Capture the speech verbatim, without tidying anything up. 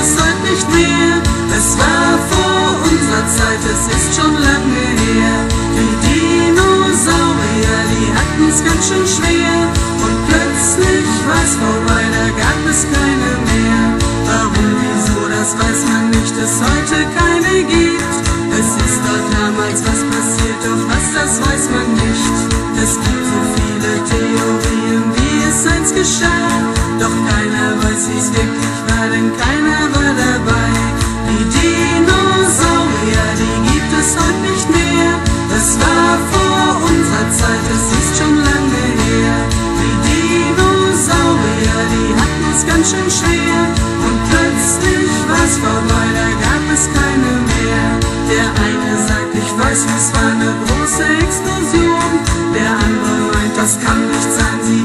es heute nicht mehr. Es war vor unserer Zeit, es ist schon lange her. Die Dinosaurier, die hatten's ganz schön schwer. Und plötzlich war's vorbei, da gab es keine mehr. Warum, wieso, das weiß man nicht, es heute keine gibt. Es ist dort damals was passiert, doch was, das weiß man nicht. Es gibt so viele Theorien, wie es einst geschah. Doch keiner weiß, wie's wirklich war, denn keiner war dabei. Die Dinosaurier, die gibt es heute nicht mehr. Es war vor unserer Zeit, es ist schon lange her. Die Dinosaurier, die hatten's ganz schön schwer. Und plötzlich war's vorbei, da gab es keine mehr. Der eine sagt, ich weiß, es war eine große Explosion. Der andere meint, das kann nicht sein, sie